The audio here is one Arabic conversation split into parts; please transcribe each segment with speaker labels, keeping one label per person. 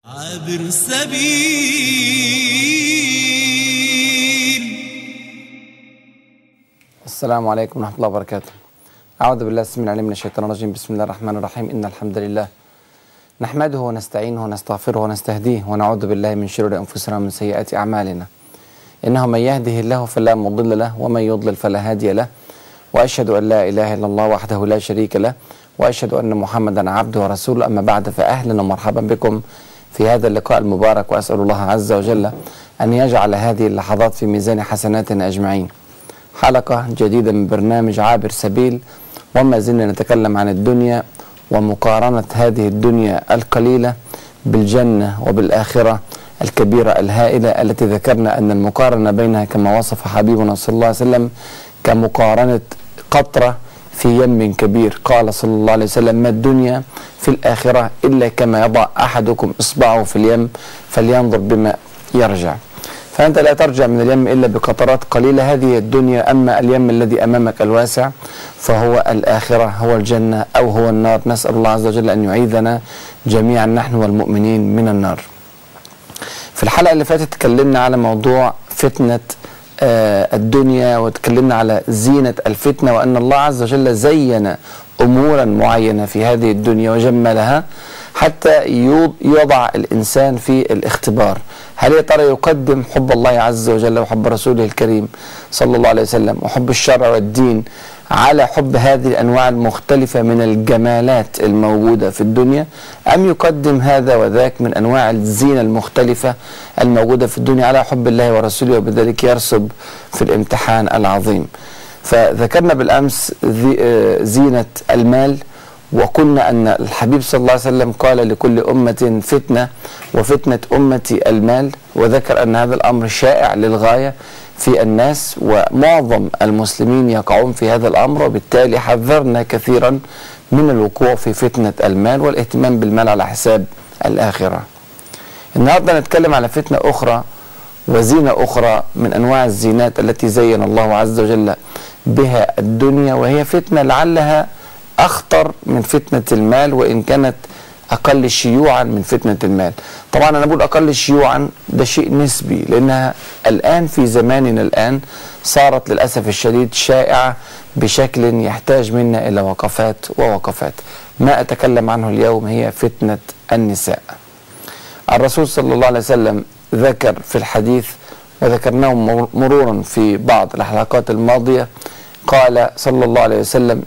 Speaker 1: عابر سبيل.
Speaker 2: السلام عليكم ورحمة الله وبركاته. أعوذ بالله السميع العليم من الشيطان الرجيم. بسم الله الرحمن الرحيم. إن الحمد لله نحمده ونستعينه ونستغفره ونستهديه ونعوذ بالله من شرور أنفسنا ومن سيئات أعمالنا. إنه من يهده الله فلا مضل له ومن يضلل فلا هادي له، وأشهد أن لا إله إلا الله وحده لا شريك له، وأشهد أن محمدا عبده ورسوله. أما بعد، فأهلا ومرحبا بكم في هذا اللقاء المبارك، وأسأل الله عز وجل أن يجعل هذه اللحظات في ميزان حسناتنا أجمعين. حلقة جديدة من برنامج عابر سبيل، وما زلنا نتكلم عن الدنيا ومقارنة هذه الدنيا القليلة بالجنة وبالآخرة الكبيرة الهائلة، التي ذكرنا أن المقارنة بينها كما وصف حبيبنا صلى الله عليه وسلم كمقارنة قطرة في يم كبير. قال صلى الله عليه وسلم: ما الدنيا في الآخرة إلا كما يضع أحدكم إصبعه في اليم فلينظر بما يرجع. فأنت لا ترجع من اليم إلا بقطرات قليلة، هذه الدنيا. أما اليم الذي أمامك الواسع فهو الآخرة، هو الجنة أو هو النار. نسأل الله عز وجل أن يعيذنا جميعا نحن والمؤمنين من النار. في الحلقة اللي فاتت تكلمنا على موضوع فتنة الدنيا، وتكلمنا على زينة الفتنة، وأن الله عز وجل زين أمورا معينة في هذه الدنيا وجملها حتى يضع الإنسان في الاختبار. هل يا ترى يقدم حب الله عز وجل وحب رسوله الكريم صلى الله عليه وسلم وحب الشرع والدين على حب هذه الأنواع المختلفة من الجمالات الموجودة في الدنيا، أم يقدم هذا وذاك من أنواع الزينة المختلفة الموجودة في الدنيا على حب الله ورسوله، وبذلك يرسب في الامتحان العظيم؟ فذكرنا بالأمس زينة المال، وقلنا أن الحبيب صلى الله عليه وسلم قال: لكل أمة فتنة وفتنة أمتي المال، وذكر أن هذا الأمر شائع للغاية في الناس، ومعظم المسلمين يقعون في هذا الأمر، وبالتالي حذرنا كثيرا من الوقوع في فتنة المال والاهتمام بالمال على حساب الآخرة. النهاردة نتكلم على فتنة أخرى وزينة أخرى من أنواع الزينات التي زين الله عز وجل بها الدنيا، وهي فتنة لعلها أخطر من فتنة المال، وإن كانت أقل شيوعا من فتنة المال. طبعا أنا بقول أقل شيوعا، ده شيء نسبي، لأنها الآن في زماننا الآن صارت للأسف الشديد شائعة بشكل يحتاج منا إلى وقفات ووقفات. ما أتكلم عنه اليوم هي فتنة النساء. الرسول صلى الله عليه وسلم ذكر في الحديث، وذكرناه مرورا في بعض الحلقات الماضية، قال صلى الله عليه وسلم: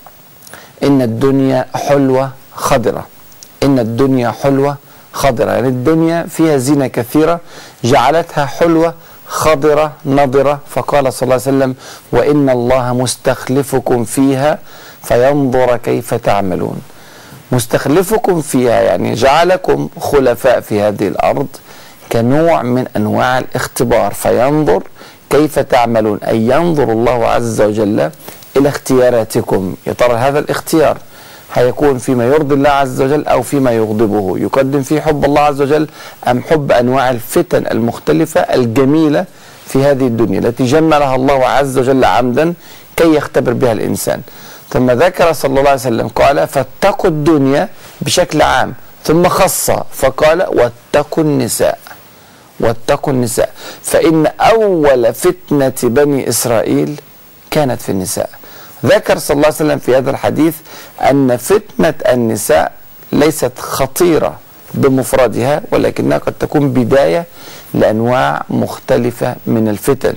Speaker 2: إن الدنيا حلوة خضرة. إن الدنيا حلوة خضرة، يعني الدنيا فيها زينة كثيرة جعلتها حلوة خضرة نضرة. فقال صلى الله عليه وسلم: وإن الله مستخلفكم فيها فينظر كيف تعملون. مستخلفكم فيها يعني جعلكم خلفاء في هذه الأرض كنوع من أنواع الاختبار، فينظر كيف تعملون، أي ينظر الله عز وجل إلى اختياراتكم. يا ترى هذا الاختيار هيكون فيما يرضي الله عز وجل أو فيما يغضبه؟ يقدم فيه حب الله عز وجل أم حب أنواع الفتن المختلفة الجميلة في هذه الدنيا التي جملها الله عز وجل عمدا كي يختبر بها الإنسان؟ ثم ذكر صلى الله عليه وسلم قال: فاتقوا الدنيا بشكل عام، ثم خص فقال: واتقوا النساء. واتقوا النساء، فإن أول فتنة بني إسرائيل كانت في النساء. ذكر صلى الله عليه وسلم في هذا الحديث أن فتنة النساء ليست خطيرة بمفردها، ولكنها قد تكون بداية لأنواع مختلفة من الفتن.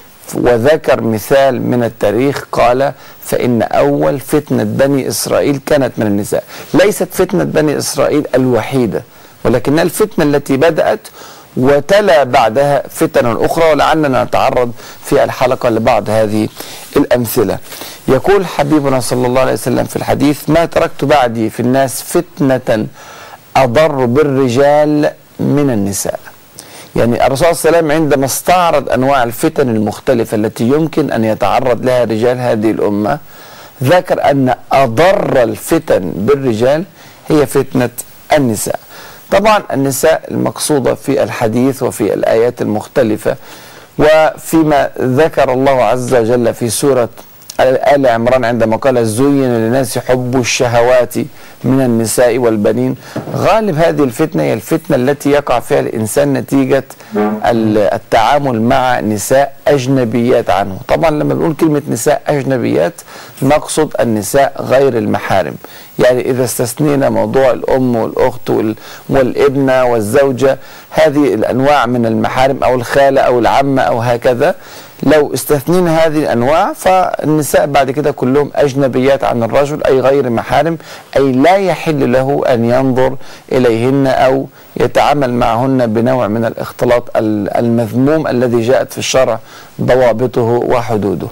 Speaker 2: وذكر مثال من التاريخ قال: فإن أول فتنة بني إسرائيل كانت من النساء. ليست فتنة بني إسرائيل الوحيدة، ولكنها الفتنة التي بدأت وتلا بعدها فتن أخرى، ولعلنا نتعرض في الحلقة لبعض هذه الأمثلة. يقول حبيبنا صلى الله عليه وسلم في الحديث: ما تركت بعدي في الناس فتنة أضر بالرجال من النساء. يعني الرسول صلى الله عليه وسلم عندما استعرض أنواع الفتن المختلفة التي يمكن أن يتعرض لها رجال هذه الأمة، ذكر أن أضر الفتن بالرجال هي فتنة النساء. طبعا النساء المقصودة في الحديث وفي الآيات المختلفة، وفيما ذكر الله عز وجل في سورة آل عمران عندما قال: زين للناس حب الشهوات من النساء والبنين غالب هذه الفتنة هي الفتنة التي يقع فيها الإنسان نتيجة التعامل مع نساء أجنبيات عنه. طبعا لما بنقول كلمة نساء أجنبيات نقصد النساء غير المحارم، يعني إذا استثنينا موضوع الأم والأخت والابنة والزوجة، هذه الأنواع من المحارم أو الخالة أو العمة أو هكذا، لو استثنينا هذه الأنواع فالنساء بعد كده كلهم أجنبيات عن الرجل، أي غير محارم، أي لا يحل له أن ينظر إليهن أو يتعامل معهن بنوع من الاختلاط المذموم الذي جاءت في الشرع ضوابطه وحدوده.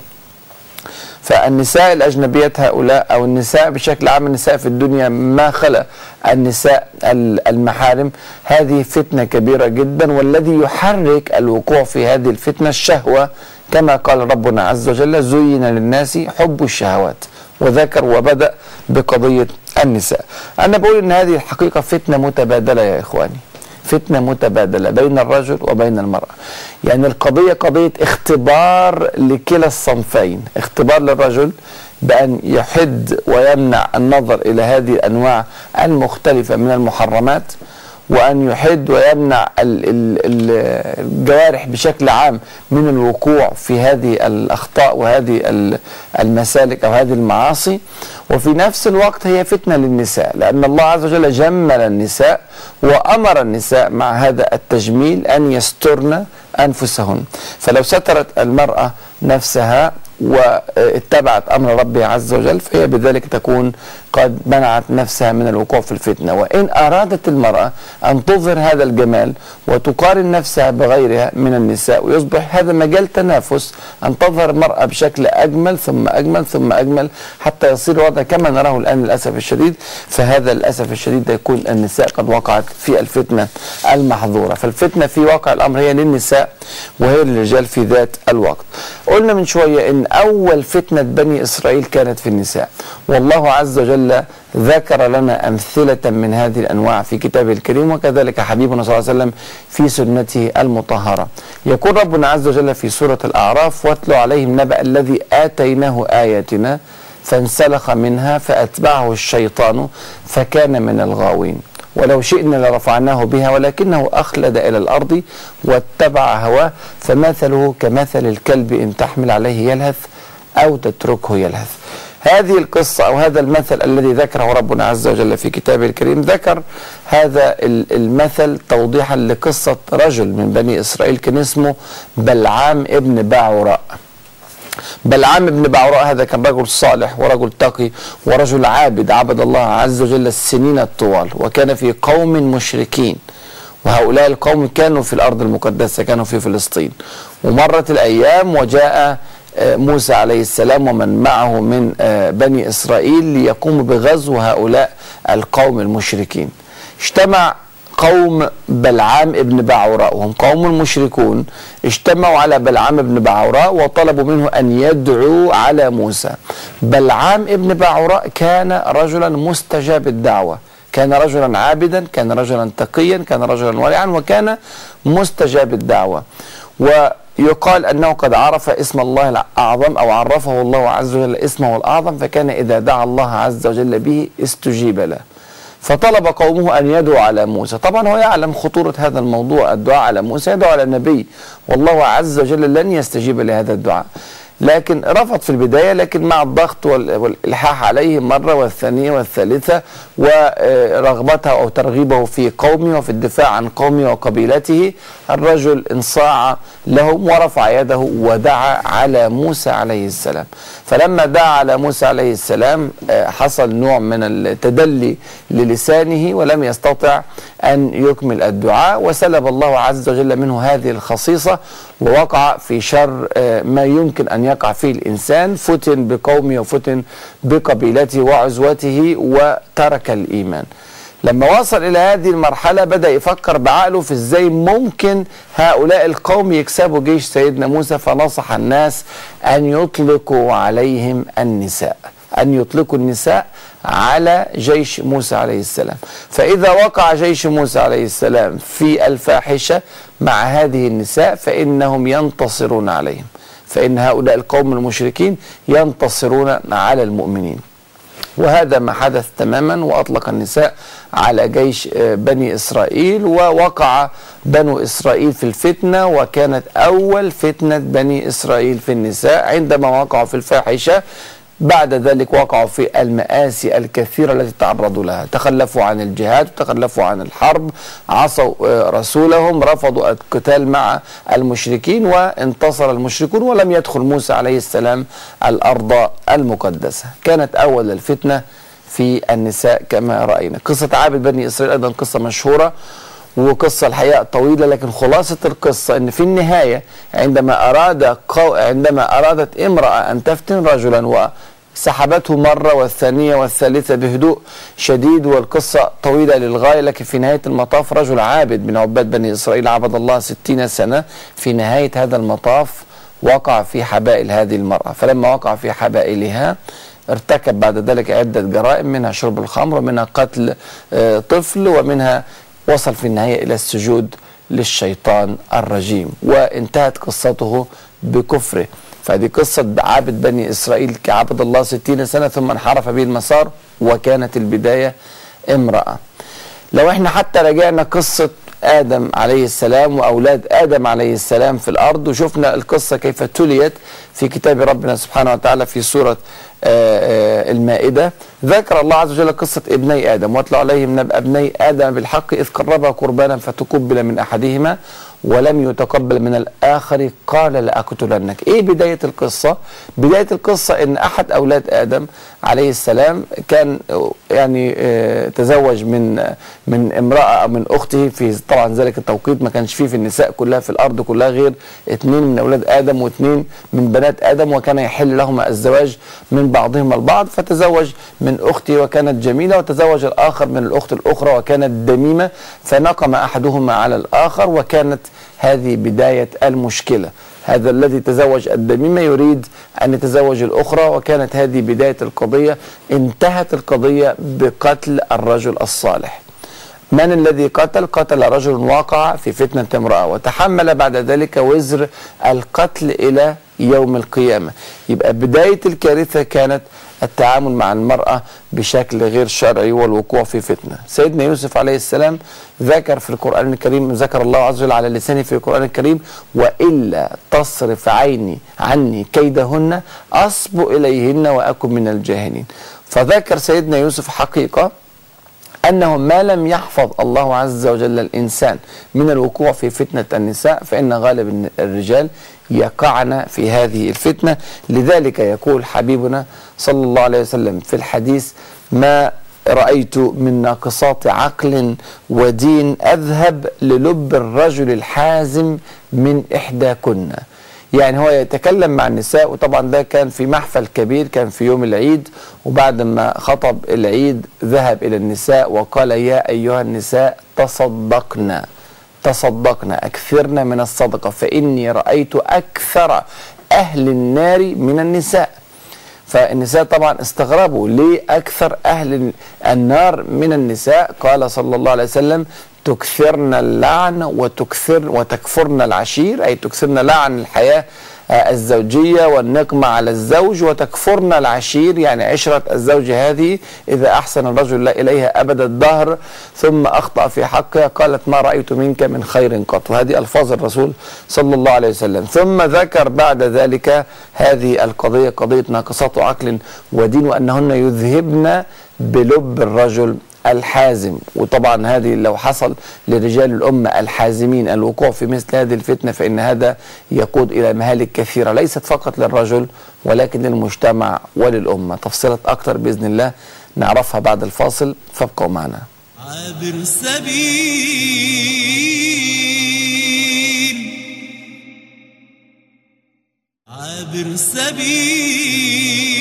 Speaker 2: فالنساء الأجنبيات هؤلاء أو النساء بشكل عام، النساء في الدنيا ما خلا النساء المحارم، هذه فتنة كبيرة جدا، والذي يحرك الوقوع في هذه الفتنة الشهوة، كما قال ربنا عز وجل: زين للناس حب الشهوات، وذكر وبدأ بقضية النساء. أنا بقول إن هذه الحقيقة فتنة متبادلة يا إخواني، فتنة متبادلة بين الرجل وبين المرأة. يعني القضية قضية اختبار لكلا الصنفين، اختبار للرجل بأن يحد ويمنع النظر إلى هذه الأنواع المختلفة من المحرمات، وأن يحد ويمنع الجوارح بشكل عام من الوقوع في هذه الأخطاء وهذه المسالك أو هذه المعاصي. وفي نفس الوقت هي فتنة للنساء، لأن الله عز وجل جمل النساء وأمر النساء مع هذا التجميل أن يسترن أنفسهن. فلو سترت المرأة نفسها واتبعت أمر ربها عز وجل فهي بذلك تكون قد منعت نفسها من الوقوع في الفتنة. وإن أرادت المرأة أن تظهر هذا الجمال وتقارن نفسها بغيرها من النساء ويصبح هذا مجال تنافس، أن تظهر المرأة بشكل أجمل ثم أجمل ثم أجمل حتى يصير الوضع كما نراه الآن للأسف الشديد، فهذا للأسف الشديد يكون النساء قد وقعت في الفتنة المحظورة. فالفتنة في واقع الأمر هي للنساء وهي للرجال في ذات الوقت. قلنا من شوية إن أول فتنة بني إسرائيل كانت في النساء، والله عز وجل ذكر لنا أمثلة من هذه الأنواع في كتابه الكريم، وكذلك حبيبنا صلى الله عليه وسلم في سنته المطهرة. يقول ربنا عز وجل في سورة الأعراف: واتلو عليهم نبأ الذي آتيناه آياتنا فانسلخ منها فأتبعه الشيطان فكان من الغاوين ولو شئنا لرفعناه بها ولكنه أخلد إلى الأرض واتبع هواه فمثله كمثل الكلب إن تحمل عليه يلهث أو تتركه يلهث. هذه القصة أو هذا المثل الذي ذكره ربنا عز وجل في كتابه الكريم، ذكر هذا المثل توضيحا لقصة رجل من بني إسرائيل كان اسمه بلعام ابن باعوراء. بلعام ابن باعوراء هذا كان رجل صالح ورجل تقي ورجل عابد، عبد الله عز وجل السنين الطوال، وكان في قوم مشركين، وهؤلاء القوم كانوا في الأرض المقدسة، كانوا في فلسطين. ومرت الأيام وجاء موسى عليه السلام ومن معه من بني إسرائيل ليقوموا بغزو هؤلاء القوم المشركين. اجتمع قوم بلعام ابن باعوراء وهم قوم مشركون، اجتمعوا على بلعام ابن باعوراء وطلبوا منه أن يدعو على موسى. بلعام ابن باعوراء كان رجلا مستجاب الدعوة، كان رجلا عابدا، كان رجلا تقيا، كان رجلا ورعا، وكان مستجاب الدعوة. ويقال أنه قد عرف اسم الله الأعظم أو عرفه الله عز وجل اسمه الأعظم، فكان إذا دعا الله عز وجل به استجيب له. فطلب قومه أن يدعو على موسى. طبعا هو يعلم خطورة هذا الموضوع، الدعاء على موسى يدعو على النبي، والله عز وجل لن يستجيب لهذا الدعاء، لكن رفض في البداية، لكن مع الضغط والإلحاح عليه مرة والثانية والثالثة ورغبته أو ترغيبه في قومه وفي الدفاع عن قومه وقبيلته، الرجل انصاع لهم ورفع يده ودعا على موسى عليه السلام. فلما دعا على موسى عليه السلام حصل نوع من التدلي للسانه ولم يستطع أن يكمل الدعاء، وسلب الله عز وجل منه هذه الخصيصة ووقع في شر ما يمكن أن يقع فيه الإنسان، فتن بقومه وفتن بقبيلته وعزوته وترك الإيمان. لما وصل إلى هذه المرحلة بدأ يفكر بعقله في إزاي ممكن هؤلاء القوم يكسبوا جيش سيدنا موسى، فنصح الناس أن يطلقوا عليهم النساء، أن يطلقوا النساء على جيش موسى عليه السلام. فإذا وقع جيش موسى عليه السلام في الفاحشة مع هذه النساء فإنهم ينتصرون عليهم، فإن هؤلاء القوم المشركين ينتصرون على المؤمنين. وهذا ما حدث تماما، وأطلق النساء على جيش بني إسرائيل، ووقع بنو إسرائيل في الفتنة، وكانت أول فتنة بني إسرائيل في النساء عندما وقعوا في الفاحشة. بعد ذلك وقعوا في المآسي الكثيرة التي تعرضوا لها، تخلفوا عن الجهاد، تخلفوا عن الحرب، عصوا رسولهم، رفضوا القتال مع المشركين، وانتصر المشركون ولم يدخل موسى عليه السلام الأرض المقدسة. كانت أول الفتنة في النساء كما رأينا. قصة عابد بني إسرائيل أيضا قصة مشهورة، وقصة الحقيقة طويلة، لكن خلاصة القصة أن في النهاية عندما أرادت امرأة أن تفتن رجلا وسحبته مرة والثانية والثالثة بهدوء شديد، والقصة طويلة للغاية، لكن في نهاية المطاف رجل عابد من عباد بني إسرائيل عبد الله 60 سنة، في نهاية هذا المطاف وقع في حبائل هذه المرأة. فلما وقع في حبائلها ارتكب بعد ذلك عدة جرائم، منها شرب الخمر، ومنها قتل طفل، ومنها وصل في النهاية إلى السجود للشيطان الرجيم، وانتهت قصته بكفره. فهذه قصة عابد بني إسرائيل كعبد الله 60 سنة ثم انحرف به المسار، وكانت البداية امرأة. لو احنا حتى رجعنا قصة آدم عليه السلام وأولاد آدم عليه السلام في الأرض، وشفنا القصة كيف تليت في كتاب ربنا سبحانه وتعالى في سورة المائدة، ذكر الله عز وجل قصة ابني آدم، واتلو عليهم نبأ ابني آدم بالحق إذ قربا قربانا فتقبل من أحدهما ولم يتقبل من الآخر قال لأقتلنك. إيه بداية القصة؟ بداية القصة إن أحد أولاد آدم عليه السلام كان يعني تزوج من امرأة أو من أخته، في طبعا ذلك التوقيت ما كانش فيه في النساء كلها في الأرض كلها غير 2 من أولاد آدم و2 من بنات آدم، وكان يحل لهما الزواج من بعضهما البعض، فتزوج من أخته وكانت جميلة، وتزوج الآخر من الأخت الأخرى وكانت دميمة، فنقم أحدهما على الآخر، وكانت هذه بداية المشكلة. هذا الذي تزوج الدميمة يريد أن يتزوج الأخرى، وكانت هذه بداية القضية. انتهت القضية بقتل الرجل الصالح. من الذي قتل؟ قتل رجل وقع في فتنة امرأة، وتحمل بعد ذلك وزر القتل إلى يوم القيامة. يبقى بداية الكارثة كانت التعامل مع المرأة بشكل غير شرعي والوقوع في فتنة. سيدنا يوسف عليه السلام ذكر في القرآن الكريم، ذكر الله عز وجل على لسانه في القرآن الكريم: وإلا تصرف عيني عني كيدهن أصب إليهن وأكن من الجاهلين. فذكر سيدنا يوسف حقيقة أنه ما لم يحفظ الله عز وجل الإنسان من الوقوع في فتنة النساء فإن غالب الرجال يقعن في هذه الفتنة. لذلك يقول حبيبنا صلى الله عليه وسلم في الحديث: ما رأيت من ناقصات عقل ودين أذهب للب الرجل الحازم من إحداكن. يعني هو يتكلم مع النساء، وطبعا ده كان في محفل كبير، كان في يوم العيد، وبعد ما خطب العيد ذهب إلى النساء وقال: يا أيها النساء تصدقنا أكثرنا من الصدقة فإني رأيت أكثر أهل النار من النساء. فالنساء طبعا استغربوا ليه أكثر أهل النار من النساء. قال صلى الله عليه وسلم: تكثرن اللعن وتكفرن العشير، أي تكثرن لعن الحياة الزوجية والنقمة على الزوج، وتكفرن العشير يعني عشرة الزوج هذه إذا أحسن الرجل لا إليها أبد الدهر ثم أخطأ في حقها قالت: ما رأيت منك من خير قط. وهذه ألفاظ الرسول صلى الله عليه وسلم. ثم ذكر بعد ذلك هذه القضية، قضية ناقصات عقل ودين، وأنهن يذهبن بلب الرجل الحازم. وطبعا هذه لو حصل لرجال الأمة الحازمين الوقوع في مثل هذه الفتنة فإن هذا يقود إلى مهالك كثيرة، ليست فقط للرجل ولكن للمجتمع وللأمة. تفصيلات أكثر بإذن الله نعرفها بعد الفاصل، فابقوا معنا.
Speaker 1: عابر السبيل عابر السبيل.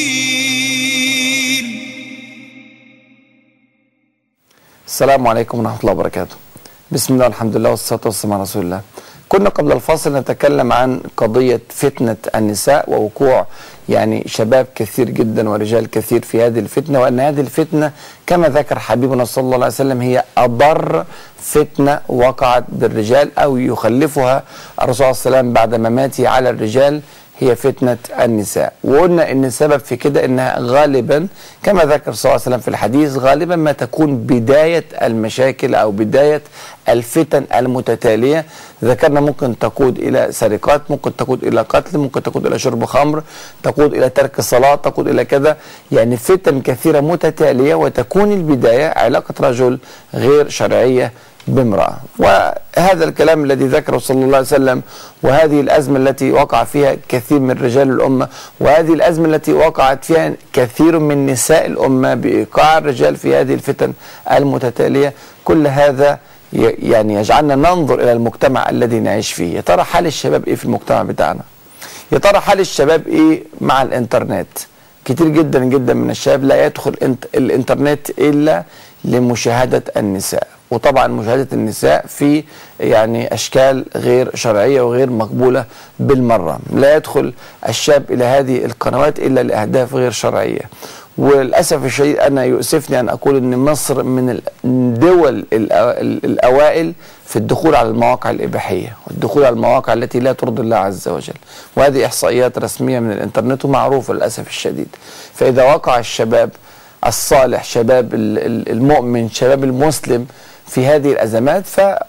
Speaker 2: السلام عليكم ورحمة الله وبركاته. بسم الله والحمد لله والصلاة والسلام على رسول الله. كنا قبل الفاصل نتكلم عن قضية فتنة النساء ووقوع يعني شباب كثير جدا ورجال كثير في هذه الفتنة، وأن هذه الفتنة كما ذكر حبيبنا صلى الله عليه وسلم هي أضر فتنة وقعت بالرجال، أو يخلفها الرسول صلى الله عليه وسلم بعد مماته على الرجال، هي فتنة النساء. وقلنا ان السبب في كده انها غالبا كما ذكر صلى الله عليه وسلم في الحديث غالبا ما تكون بداية المشاكل او بداية الفتن المتتالية. ذكرنا ممكن تقود الى سرقات، ممكن تقود الى قتل، ممكن تقود الى شرب خمر، تقود الى ترك الصلاة، تقود الى كذا، يعني فتن كثيرة متتالية، وتكون البداية علاقة رجل غير شرعية بامرأة. وهذا الكلام الذي ذكره صلى الله عليه وسلم، وهذه الأزمة التي وقع فيها كثير من رجال الأمة، وهذه الأزمة التي وقعت فيها كثير من نساء الأمة بإيقاع الرجال في هذه الفتن المتتالية، كل هذا يعني يجعلنا ننظر إلى المجتمع الذي نعيش فيه. يا ترى حال الشباب إيه في المجتمع بتاعنا؟ يا ترى حال الشباب إيه مع الإنترنت؟ كتير جدا جدا من الشباب لا يدخل الإنترنت إلا لمشاهدة النساء، وطبعا مشاهدة النساء في يعني أشكال غير شرعية وغير مقبولة بالمرة. لا يدخل الشاب إلى هذه القنوات إلا لأهداف غير شرعية. وللأسف الشديد أنا يؤسفني أن أقول أن مصر من الدول الأوائل في الدخول على المواقع الإباحية والدخول على المواقع التي لا ترضي الله عز وجل، وهذه إحصائيات رسمية من الإنترنت ومعروفة للأسف الشديد. فإذا وقع الشباب الصالح، شباب المؤمن، شباب المسلم في هذه الأزمات،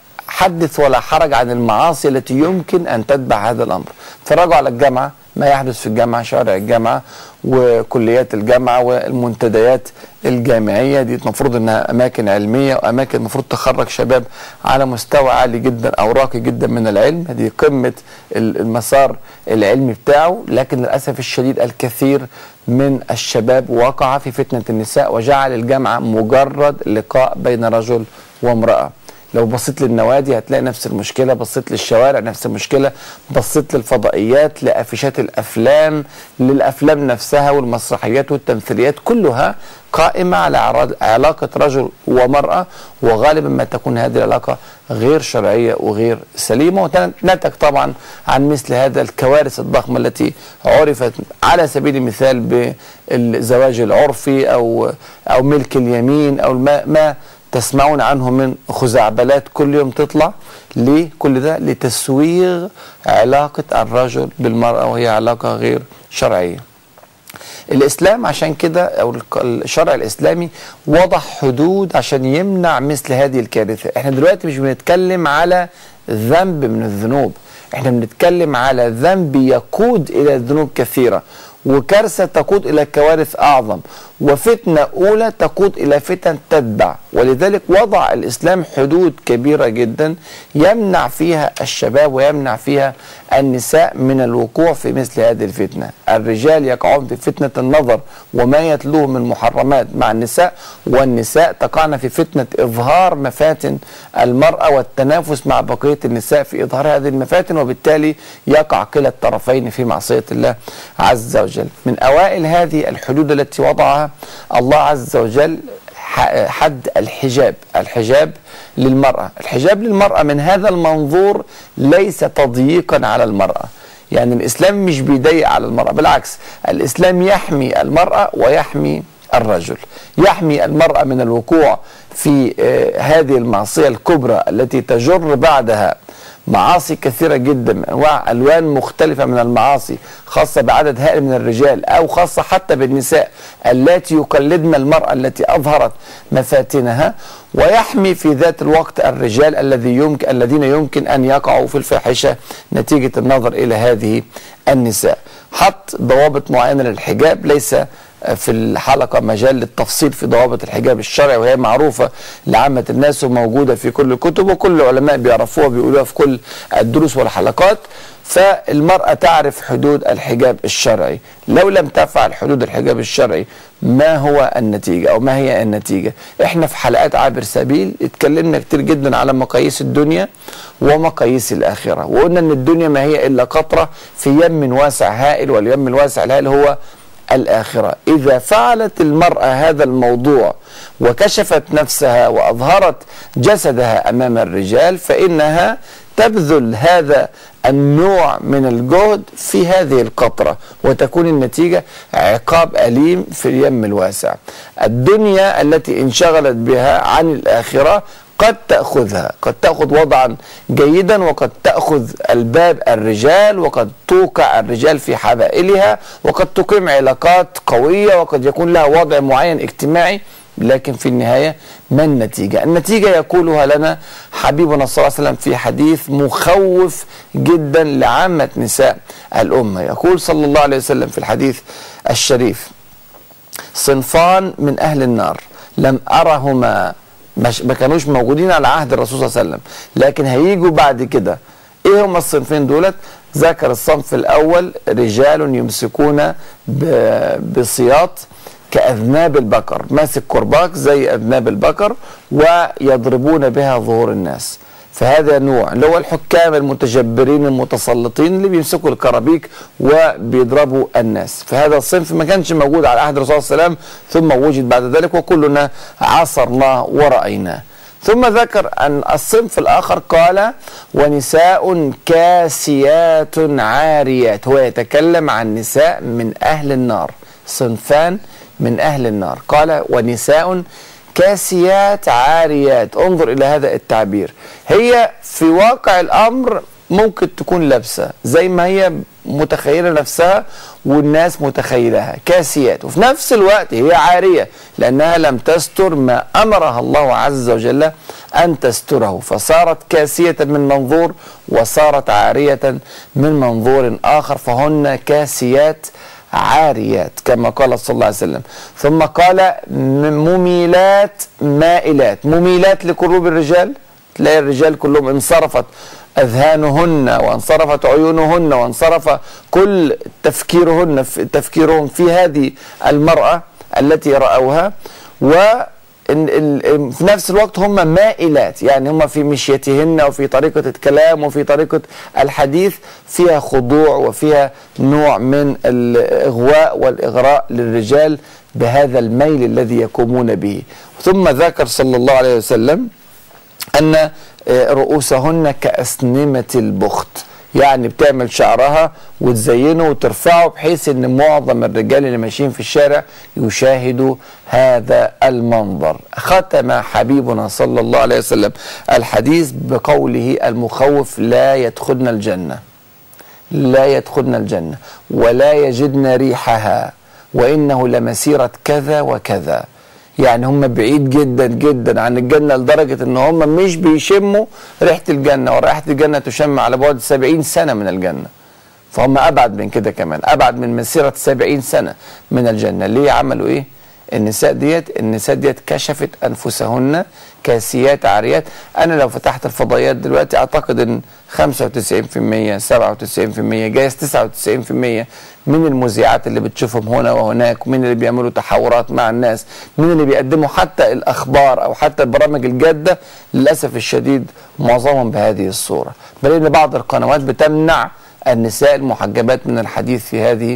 Speaker 2: فحدث ولا حرج عن المعاصي التي يمكن أن تتبع هذا الأمر. فرجعوا على الجامعة، ما يحدث في الجامعة، شوارع الجامعة وكليات الجامعة والمنتديات الجامعية، دي المفروض أنها أماكن علمية وأماكن المفروض تخرج شباب على مستوى عالي جدا أو راقي جدا من العلم، هذه قمة المسار العلمي بتاعه. لكن للأسف الشديد الكثير من الشباب وقع في فتنة النساء وجعل الجامعة مجرد لقاء بين رجل وامرأة. لو بصيت للنوادي هتلاقي نفس المشكلة، بصيت للشوارع نفس المشكلة، بصيت للفضائيات، لأفيشات الأفلام، للأفلام نفسها والمسرحيات والتمثيليات، كلها قائمة على علاقة رجل ومرأة، وغالبا ما تكون هذه العلاقة غير شرعية وغير سليمة، ونتج طبعا عن مثل هذا الكوارث الضخمة التي عرفت على سبيل المثال بالزواج العرفي أو ملك اليمين أو ما تسمعون عنه من خزعبلات كل يوم تطلع. ليه كل ده؟ لتسويغ علاقة الرجل بالمرأة، وهي علاقة غير شرعية. الإسلام عشان كده أو الشرع الإسلامي وضع حدود عشان يمنع مثل هذه الكارثة. احنا دلوقتي مش بنتكلم على ذنب من الذنوب، احنا بنتكلم على ذنب يقود إلى ذنوب كثيرة، وكارثة تقود إلى كوارث أعظم، وفتنة أولى تقود إلى فتن تتبع. ولذلك وضع الإسلام حدود كبيرة جدا يمنع فيها الشباب ويمنع فيها النساء من الوقوع في مثل هذه الفتنة. الرجال يقعون في فتنة النظر وما يتلوه من محرمات مع النساء، والنساء تقعن في فتنة إظهار مفاتن المرأة والتنافس مع بقية النساء في إظهار هذه المفاتن، وبالتالي يقع كلا الطرفين في معصية الله عز وجل. من أوائل هذه الحدود التي وضعها الله عز وجل حد الحجاب للمرأة. الحجاب للمرأة من هذا المنظور ليس تضييقا على المرأة، يعني الإسلام مش بيضيق على المرأة، بالعكس الإسلام يحمي المرأة ويحمي الرجل. يحمي المرأة من الوقوع في هذه المعصية الكبرى التي تجر بعدها معاصي كثيرة جدا من أنواع ألوان مختلفة من المعاصي، خاصة بعدد هائل من الرجال أو خاصة حتى بالنساء التي يقلدن المرأة التي أظهرت مفاتنها. ويحمي في ذات الوقت الرجال الذين يمكن أن يقعوا في الفاحشة نتيجة النظر إلى هذه النساء. حط ضوابط معينة للحجاب، ليس في الحلقة مجال للتفصيل في ضوابط الحجاب الشرعي، وهي معروفة لعامة الناس وموجودة في كل الكتب وكل العلماء بيعرفوها بيقولوها في كل الدروس والحلقات. فالمرأة تعرف حدود الحجاب الشرعي. لو لم تفعل حدود الحجاب الشرعي ما هو النتيجة أو ما هي النتيجة؟ احنا في حلقات عابر سبيل اتكلمنا كتير جدا على مقاييس الدنيا ومقاييس الآخرة، وقلنا ان الدنيا ما هي إلا قطرة في يم واسع هائل، واليم الواسع الهائل هو الآخرة. إذا فعلت المرأة هذا الموضوع وكشفت نفسها وأظهرت جسدها أمام الرجال فإنها تبذل هذا النوع من الجهد في هذه القطرة، وتكون النتيجة عقاب أليم في اليم الواسع. الدنيا التي انشغلت بها عن الآخرة قد تأخذها، قد تأخذ وضعا جيدا، وقد تأخذ الباب الرجال، وقد توقع الرجال في حبائلها، وقد تقيم علاقات قوية، وقد يكون لها وضع معين اجتماعي. لكن في النهاية ما النتيجة؟ النتيجة يقولها لنا حبيبنا صلى الله عليه وسلم في حديث مخوف جدا لعامة نساء الأمة. يقول صلى الله عليه وسلم في الحديث الشريف: صنفان من أهل النار لم أرهما، ما كانوش موجودين على عهد الرسول صلى الله عليه وسلم، لكن هيجوا بعد كده. ايه هم الصنفين دولت؟ ذكر الصنف الأول: رجال يمسكون بسياط كأذناب البقر، ماسك كرباج زي أذناب البقر ويضربون بها ظهور الناس. فهذا نوع اللي هو الحكام المتجبرين المتسلطين اللي بيمسكوا الكرابيك وبيضربوا الناس. فهذا الصنف ما كانش موجود على عهد الرسول صلى الله عليه وسلم، ثم وجد بعد ذلك وكلنا عاصرناه ورأيناه. ثم ذكر أن الصنف الآخر قال: ونساء كاسيات عاريات. هو يتكلم عن نساء من أهل النار، صنفان من أهل النار. قال: ونساء كاسيات عاريات. انظر إلى هذا التعبير. هي في واقع الأمر ممكن تكون لابسة زي ما هي متخيلة نفسها والناس متخيلها كاسيات، وفي نفس الوقت هي عارية لأنها لم تستر ما أمرها الله عز وجل أن تستره، فصارت كاسية من منظور وصارت عارية من منظور آخر، فهن كاسيات عاريات كما قال صلى الله عليه وسلم. ثم قال: مميلات مائلات. مميلات لقلوب الرجال، تلاقي الرجال كلهم انصرفت أذهانهن وانصرفت عيونهن وانصرف كل تفكيرهم في هذه المرأة التي رأوها، وفي نفس الوقت هم مائلات، يعني هم في مشيتهن وفي طريقة الكلام وفي طريقة الحديث فيها خضوع وفيها نوع من الإغواء والإغراء للرجال بهذا الميل الذي يقومون به. ثم ذكر صلى الله عليه وسلم أن رؤوسهن كأسنمة البخت، يعني بتعمل شعرها وتزينه وترفعه بحيث ان معظم الرجال اللي ماشيين في الشارع يشاهدوا هذا المنظر. ختم حبيبنا صلى الله عليه وسلم الحديث بقوله المخوف: لا يدخلن الجنة، لا يدخلن الجنة ولا يجدن ريحها وإنه لمسيرة كذا وكذا. يعني هم بعيد جدا جدا عن الجنة لدرجة ان هم مش بيشموا ريحة الجنة، ورائحة الجنة تشم على بعد 70 سنة من الجنة، فهم أبعد من كده كمان، أبعد من مسيرة 70 سنة من الجنة. ليه عملوا إيه؟ النساء ديت كشفت أنفسهن كاسيات عاريات. أنا لو فتحت الفضائيات دلوقتي أعتقد أن 95% 97% جايز 99% من المذيعات اللي بتشوفهم هنا وهناك، من اللي بيعملوا تحاورات مع الناس، من اللي بيقدموا حتى الأخبار أو حتى البرامج الجادة، للأسف الشديد معظمهم بهذه الصورة، بل إن بعض القنوات بتمنع النساء المحجبات من الحديث في هذه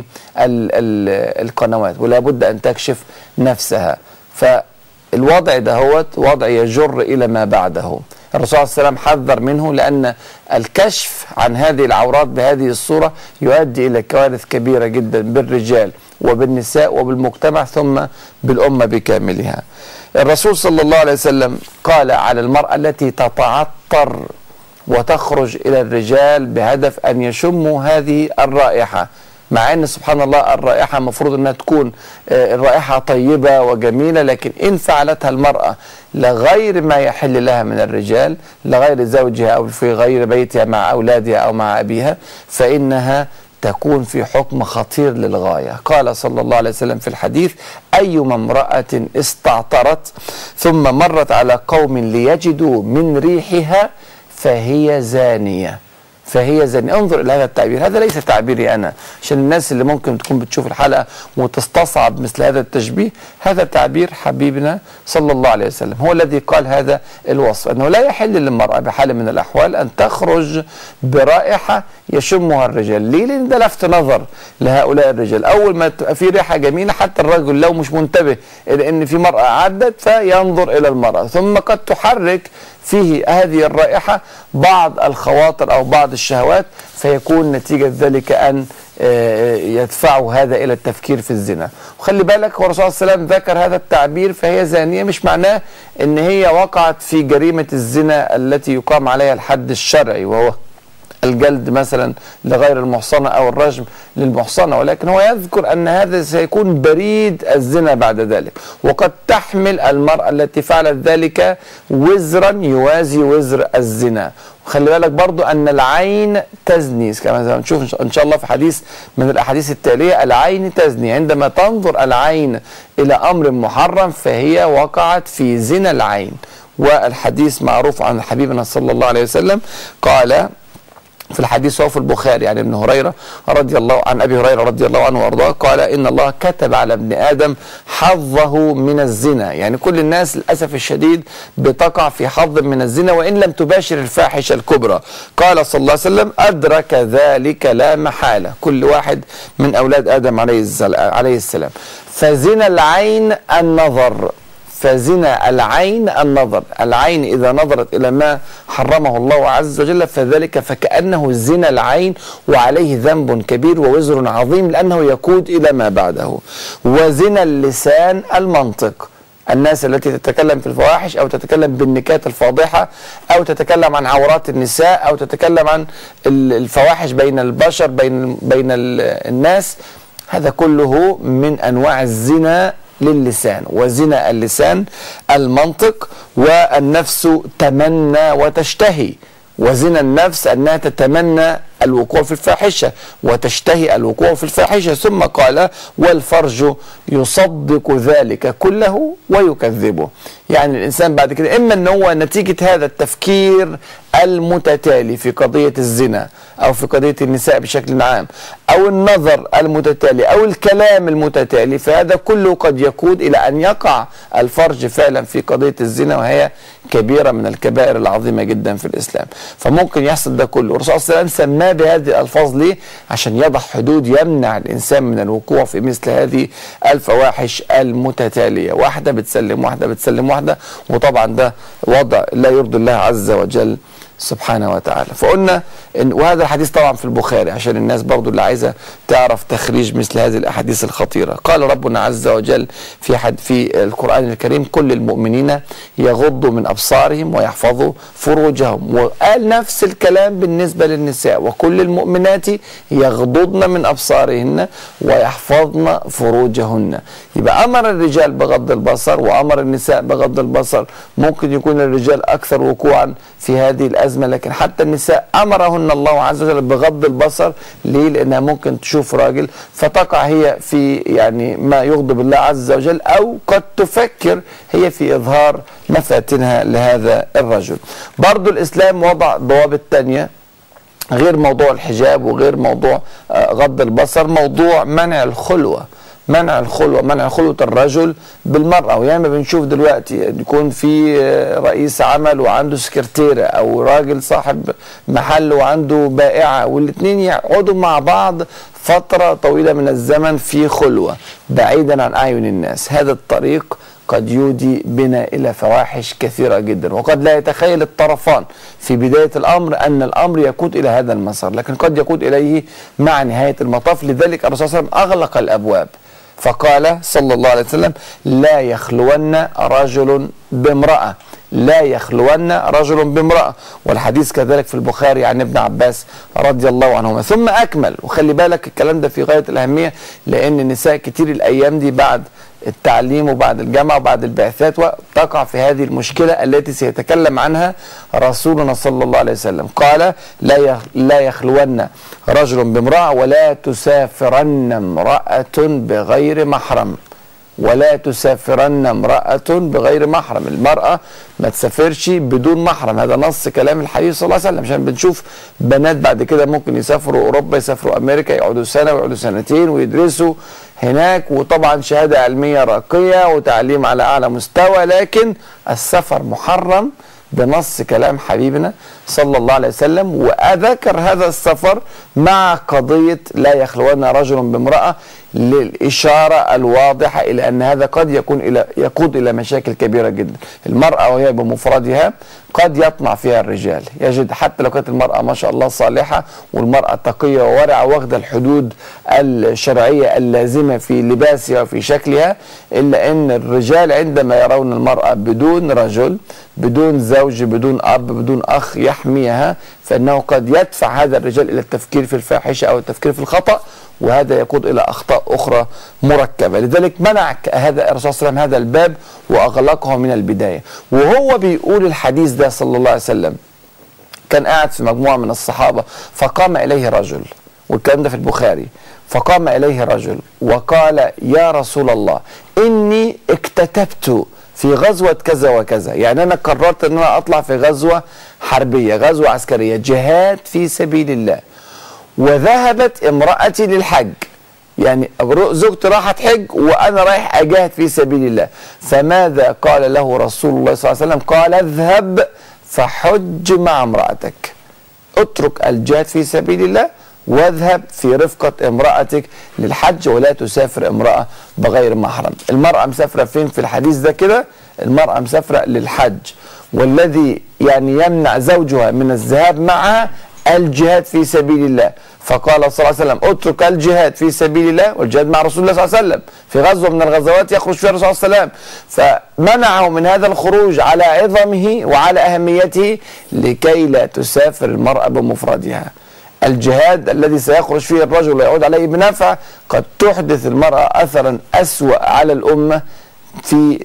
Speaker 2: القنوات، ولا بد أن تكشف نفسها. فالوضع ده هو وضع يجر إلى ما بعده. الرسول صلى الله عليه وسلم حذر منه، لأن الكشف عن هذه العورات بهذه الصورة يؤدي إلى كوارث كبيرة جدا بالرجال وبالنساء وبالمجتمع ثم بالأمة بكاملها. الرسول صلى الله عليه وسلم قال على المرأة التي تتعطر وتخرج إلى الرجال بهدف أن يشموا هذه الرائحة، مع أن سبحان الله الرائحة مفروض أنها تكون الرائحة طيبة وجميلة، لكن إن فعلتها المرأة لغير ما يحل لها من الرجال، لغير زوجها أو في غير بيتها مع أولادها أو مع أبيها، فإنها تكون في حكم خطير للغاية. قال صلى الله عليه وسلم في الحديث: أيما امرأة استعطرت ثم مرت على قوم ليجدوا من ريحها فهي زانية، فهي زانية. انظر إلى هذا التعبير، هذا ليس تعبيري أنا، عشان الناس اللي ممكن تكون بتشوف الحلقة وتستصعب مثل هذا التشبيه، هذا تعبير حبيبنا صلى الله عليه وسلم، هو الذي قال هذا الوصف، أنه لا يحل للمرأة بحال من الأحوال أن تخرج برائحة يشمها الرجال. ليه؟ لأن ده لفت نظر لهؤلاء الرجال. أول ما تبقى في ريحة جميلة حتى الرجل لو مش منتبه إلى أن في مرأة عدت فينظر إلى المرأة، ثم قد تحرك فيه هذه الرائحة بعض الخواطر أو بعض الشهوات، فيكون نتيجة ذلك أن يدفعه هذا إلى التفكير في الزنا. وخلي بالك هو الرسول صلى الله عليه وسلم ذكر هذا التعبير فهي زانية، مش معناه ان هي وقعت في جريمة الزنا التي يقام عليها الحد الشرعي وهو الجلد مثلا لغير المحصنة أو الرجم للمحصنة، ولكن هو يذكر أن هذا سيكون بريد الزنا بعد ذلك، وقد تحمل المرأة التي فعلت ذلك وزرا يوازي وزر الزنا. وخلي بالك برضو أن العين تزني كما نشوف إن شاء الله في حديث من الأحاديث التالية، العين تزني، عندما تنظر العين إلى أمر محرم فهي وقعت في زنا العين. والحديث معروف عن حبيبنا صلى الله عليه وسلم قال في الحديث وهو في البخاري عن ابن هريرة رضي الله عن أبي هريرة رضي الله عنه وارضاه قال إن الله كتب على ابن آدم حظه من الزنا، يعني كل الناس للأسف الشديد بتقع في حظ من الزنا وإن لم تباشر الفاحشة الكبرى. قال صلى الله عليه وسلم أدرك ذلك لا محالة، كل واحد من أولاد آدم عليه السلام. فزنا العين النظر، فزنا العين النظر، العين إذا نظرت إلى ما حرمه الله عز وجل فذلك فكأنه زنا العين وعليه ذنب كبير ووزر عظيم لأنه يقود إلى ما بعده. وزنا اللسان المنطق، الناس التي تتكلم في الفواحش أو تتكلم بالنكات الفاضحة أو تتكلم عن عورات النساء أو تتكلم عن الفواحش بين البشر بين الناس، هذا كله من أنواع الزنا للسان. وزنا اللسان المنطق. والنفس تمنى وتشتهي، وزنا النفس أنها تتمنى الوقوع في الفاحشة وتشتهي الوقوع في الفاحشة. ثم قال والفرج يصدق ذلك كله ويكذبه، يعني الإنسان بعد كده إما أنه هو نتيجة هذا التفكير المتتالي في قضية الزنا أو في قضية النساء بشكل عام أو النظر المتتالي أو الكلام المتتالي، فهذا كله قد يقود إلى أن يقع الفرج فعلا في قضية الزنا، وهي كبيرة من الكبائر العظيمة جدا في الإسلام. فممكن يحصل ده كله. الرسول صلى الله عليه وسلم سماه بهذه الألفاظ ليه؟ عشان يضع حدود يمنع الإنسان من الوقوع في مثل هذه الفواحش المتتالية، واحدة بتسلم واحدة بتسلم واحدة، وطبعا ده وضع لا يرضي الله عز وجل سبحانه وتعالى. فقلنا وهذا الحديث طبعا في البخاري عشان الناس برضو اللي عايزة تعرف تخريج مثل هذه الأحاديث الخطيرة. قال ربنا عز وجل في القرآن الكريم كل المؤمنين يغضوا من أبصارهم ويحفظوا فروجهم، وقال نفس الكلام بالنسبة للنساء وكل المؤمنات يغضضن من أبصارهن ويحفظن فروجهن. يبقى أمر الرجال بغض البصر وأمر النساء بغض البصر. ممكن يكون الرجال أكثر وقوعا في هذه الأزمة، لكن حتى النساء أمرهن الله عز وجل بغض البصر. ليه؟ لأنها ممكن تشوف راجل فتقع هي في يعني ما يغضب الله عز وجل، أو قد تفكر هي في إظهار مفاتنها لهذا الرجل. برضو الإسلام وضع ضوابط تانية غير موضوع الحجاب وغير موضوع غض البصر، موضوع منع الخلوة، منع خلوة الرجل بالمرأة. وياما بنشوف دلوقتي يكون في رئيس عمل وعنده سكرتيرة أو راجل صاحب محل وعنده بائعة، والاثنين يقعدوا مع بعض فترة طويلة من الزمن في خلوة بعيدا عن أعين الناس. هذا الطريق قد يودي بنا إلى فواحش كثيرة جدا، وقد لا يتخيل الطرفان في بداية الأمر أن الأمر يقود إلى هذا المسار، لكن قد يقود إليه مع نهاية المطاف. لذلك الرسول صلى الله عليه وسلم أغلق الأبواب فقال صلى الله عليه وسلم لا يخلون رجل بامرأة، لا يخلون رجل بامرأة. والحديث كذلك في البخاري عن ابن عباس رضي الله عنهما. ثم أكمل، وخلي بالك الكلام ده في غاية الأهمية، لأن النساء كتير الأيام دي بعد التعليم وبعد الجامعة وبعد البعثات وتقع في هذه المشكلة التي سيتكلم عنها رسولنا صلى الله عليه وسلم. قال لا يخلون رجل بامرأة ولا تسافرن امرأة بغير محرم، ولا تسافرن امرأة بغير محرم. المرأة ما تسافرش بدون محرم، هذا نص كلام الحبيب صلى الله عليه وسلم. عشان بنشوف بنات بعد كده ممكن يسافروا أوروبا، يسافروا أمريكا، يقعدوا سنة ويقعدوا سنتين ويدرسوا هناك، وطبعا شهادة علمية راقية وتعليم على أعلى مستوى، لكن السفر محرم بنص كلام حبيبنا صلى الله عليه وسلم، وأذكر هذا السفر مع قضية لا يخلون رجل بامرأة، للإشارة الواضحة إلى أن هذا قد يقود إلى مشاكل كبيرة جدا. المرأة وهي بمفردها قد يطمع فيها الرجال، يجد حتى لو كانت المرأة ما شاء الله صالحة والمرأة تقية وورعة واخدة الحدود الشرعية اللازمة في لباسها وفي شكلها، إلا أن الرجال عندما يرون المرأة بدون رجل، بدون زوج، بدون أب، بدون أخ يحميها، فإنه قد يدفع هذا الرجال إلى التفكير في الفاحشة أو التفكير في الخطأ، وهذا يقود إلى أخطاء أخرى مركبة. لذلك منع هذا الرسول صلى الله عليه وسلم هذا الباب وأغلقه من البداية. وهو بيقول الحديث ده صلى الله عليه وسلم كان قاعد في مجموعة من الصحابة، فقام إليه رجل، والكلام ده في البخاري، فقام إليه رجل وقال: يا رسول الله، إني اكتتبت في غزوة كذا وكذا، يعني أنا قررت أن أنا أطلع في غزوة حربية، غزوة عسكرية، جهاد في سبيل الله، وذهبت امرأتي للحج، يعني زوجتي راحت حج وأنا رايح أجاهد في سبيل الله. فماذا قال له رسول الله صلى الله عليه وسلم؟ قال: اذهب فحج مع امرأتك، اترك الجهاد في سبيل الله واذهب في رفقة امرأتك للحج، ولا تسافر امرأة بغير محرم. المرأة مسافرة فين في الحديث ده كده؟ المرأة مسافرة للحج، والذي يعني يمنع زوجها من الذهاب معها الجهاد في سبيل الله. فقال صلى الله عليه وسلم: اترك الجهاد في سبيل الله، والجهاد مع رسول الله صلى الله عليه وسلم في غزوة من الغزوات يخرج فيها الرسول صلى الله عليه وسلم، فمنعه من هذا الخروج على عظمه وعلى أهميته لكي لا تسافر المرأة بمفردها. الجهاد الذي سيخرج فيه الرجل ويعود عليه بنفع قد تحدث المرأة أثرا أسوأ على الأمة في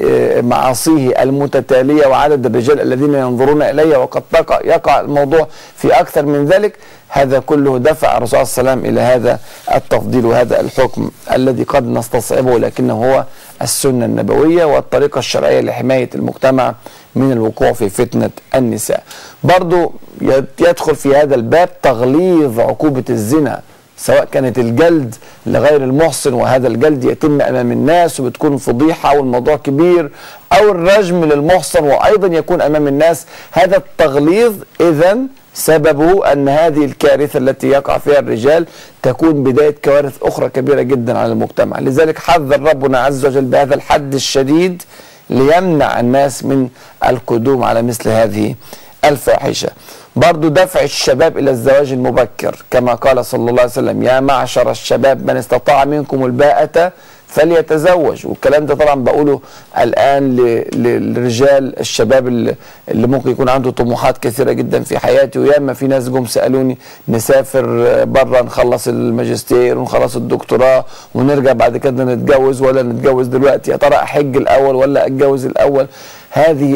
Speaker 2: معاصيه المتتالية وعدد الرجال الذين ينظرون إليها، وقد يقع الموضوع في أكثر من ذلك. هذا كله دفع الرسول صلى الله عليه وسلم إلى هذا التفضيل وهذا الحكم الذي قد نستصعبه، لكنه هو السنة النبوية والطريقة الشرعية لحماية المجتمع من الوقوع في فتنة النساء. برضو يدخل في هذا الباب تغليظ عقوبة الزنا، سواء كانت الجلد لغير المحصن، وهذا الجلد يتم أمام الناس وبتكون فضيحة والموضوع كبير، أو الرجم للمحصن وأيضا يكون أمام الناس. هذا التغليظ إذن سببه أن هذه الكارثة التي يقع فيها الرجال تكون بداية كوارث أخرى كبيرة جدا على المجتمع. لذلك حذر ربنا عز وجل بهذا الحد الشديد ليمنع الناس من القدوم على مثل هذه الفاحشة. برضو دفع الشباب إلى الزواج المبكر، كما قال صلى الله عليه وسلم: يا معشر الشباب من استطاع منكم الباءة فليتزوج. والكلام ده طبعا بقوله الآن للرجال الشباب اللي ممكن يكون عنده طموحات كثيرة جدا في حياته. وياما في ناس جم سألوني: نسافر بره نخلص الماجستير ونخلص الدكتوراه ونرجع بعد كده نتجوز، ولا نتجوز دلوقتي؟ يا ترى أحج الأول ولا أتجوز الأول؟ هذه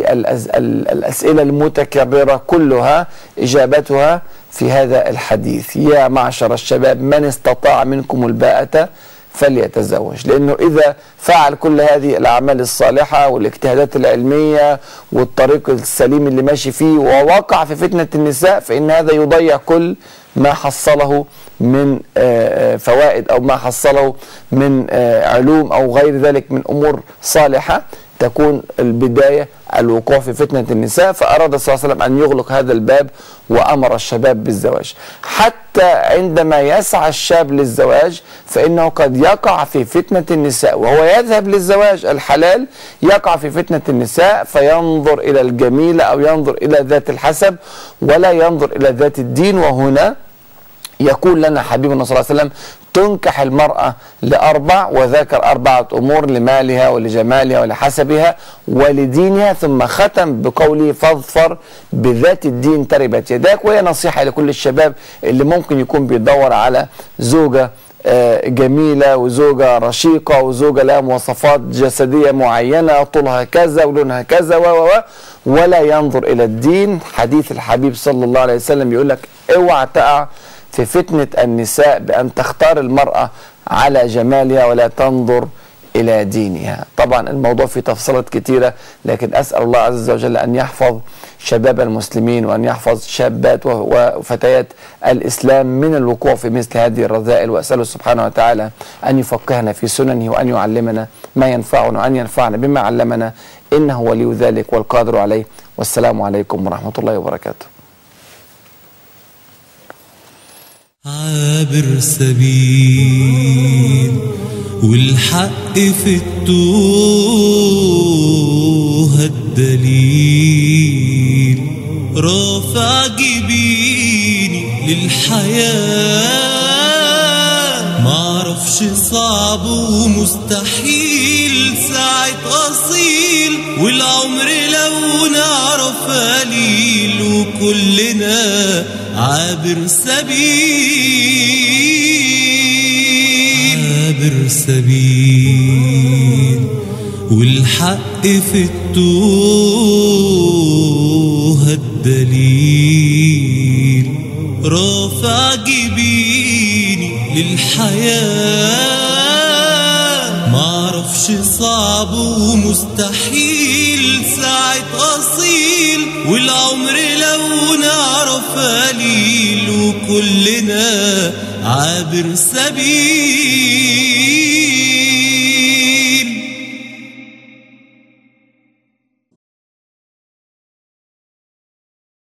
Speaker 2: الأسئلة المتكررة كلها إجابتها في هذا الحديث: يا معشر الشباب من استطاع منكم الباءة فليتزوج. لأنه إذا فعل كل هذه الأعمال الصالحة والاجتهادات العلمية والطريق السليم اللي ماشي فيه ووقع في فتنة النساء، فإن هذا يضيع كل ما حصله من فوائد أو ما حصله من علوم أو غير ذلك من أمور صالحة، تكون البداية الوقوع في فتنة النساء. فأراد صلى الله عليه وسلم أن يغلق هذا الباب وأمر الشباب بالزواج. حتى عندما يسعى الشاب للزواج فإنه قد يقع في فتنة النساء، وهو يذهب للزواج الحلال يقع في فتنة النساء، فينظر إلى الجميلة أو ينظر إلى ذات الحسب ولا ينظر إلى ذات الدين. وهنا يقول لنا حبيبنا صلى الله عليه وسلم: تنكح المرأة لأربع، وذكر 4 أمور: لمالها ولجمالها ولحسبها ولدينها، ثم ختم بقوله: فاظفر بذات الدين تربت يداك. وهي نصيحة لكل الشباب اللي ممكن يكون بيدور على زوجة جميلة وزوجة رشيقة وزوجة لها مواصفات جسدية معينة، طولها كذا ولونها كذا ولا ينظر إلى الدين. حديث الحبيب صلى الله عليه وسلم يقول لك: اوعى تقع في فتنة النساء بأن تختار المرأة على جمالها ولا تنظر إلى دينها. طبعا الموضوع فيه تفصيلات كتيرة، لكن أسأل الله عز وجل أن يحفظ شباب المسلمين وأن يحفظ شابات وفتيات الإسلام من الوقوع في مثل هذه الرذائل. وأسأله سبحانه وتعالى أن يفقهنا في سننه وأن يعلمنا ما ينفعنا وأن ينفعنا بما علمنا، إنه ولي ذلك والقادر عليه. والسلام عليكم ورحمة الله وبركاته.
Speaker 1: عابر سبيل والحق في التوه الدليل، رافع جبيني للحياة، معرفش صعب ومستحيل ساعة أصيل، والعمر لو نعرف قليل، وكلنا عابر سبيل، عابر سبيل والحق في التوه الدليل، رافع جبيني للحياة، معرفش صعب ومستحيل ساعة أصيل، والعمر لو نعرف قليل، وكلنا عابر سبيل.